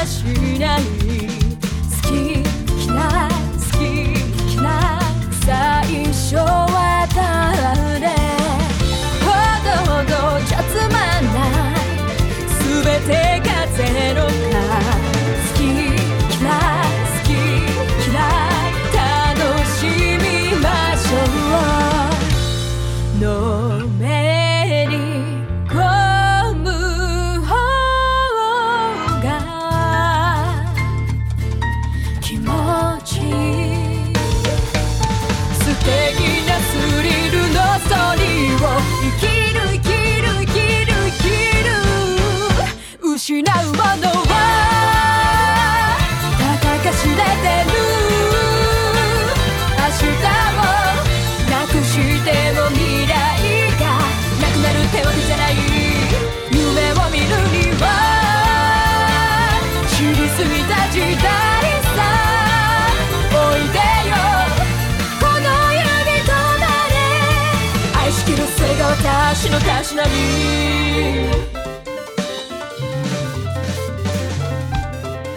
しない好きな最初は誰ほどほどじゃつまんない全てがゼロか好き嫌い楽しみましょうのめり込む方が気持ちいい素敵なスリルのストーリーを生きる失うものはたかが知れてる明日をなくしても未来がなくなるってわけじゃない夢を見るには知りすぎた時代さおいでよこの世に止まれ愛しきる末が私のたしなみ